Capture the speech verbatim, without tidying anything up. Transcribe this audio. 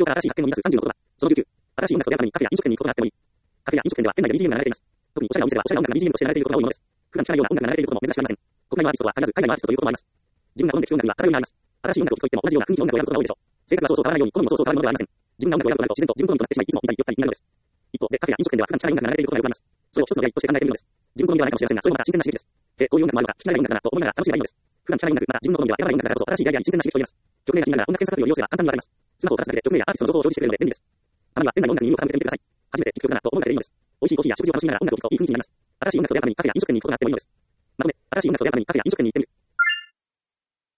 場から新しい発見を生み出すさんじゅうのことは、そのじゅうきゅう、新しい音楽と出会うためにカフェや飲食店に行くことがあってもいい。カフェや飲食店では店内で ビージーエム が流れています。特におしゃれなお店ではおしゃれな音楽が ビージーエム として流れていることが多いものです。普段聞かないような音楽が流れていることも珍しくありません。国内のアーティストは必ず海外のアーティストということもあります。自分が好んで聴く音楽には偏りがあります。新しい音楽を聴くといっても同じような雰囲気の音楽を選ぶことが多いでしょう。性格はそうそう変わらないように、好みもそうそう変わるものではありません。自分が音楽を選ぶとなると自然と自分好みとなってしまい、いつも見たり寄ったりになるのです。一方で、カフェや飲食店では普段聞かない音楽が流れていることがよくあります。それを一つのやりとして考えてみるのです。自分好みではないかもしれませんが、それもまた新鮮な刺激です。へえ、こういう音楽もあるのか、聞き慣れない音楽だなと思いながら楽しめばいいのです。普段聞かない音楽、また自分の好みでは選ばない音楽だからこそ新しい出会いや新鮮な刺激と言えます。曲名が気になるなら音楽検索アプリを利用すれば簡単にわかります。スマホをかざすだけで曲名やアーティストの情報を表示してくれるので便利です。たまには店内の音楽に耳を傾けてみてください。初めて聴く曲だなと思うだけでいいのです。美味しいコーヒーや食事を楽しみながら音楽を聴くといい雰囲気になります。新しい音楽と出会うためにカフェや飲食店に行くことがあってもいいのです。まとめ、新しい音楽と出会うためにカフェや飲食店に行ってみる。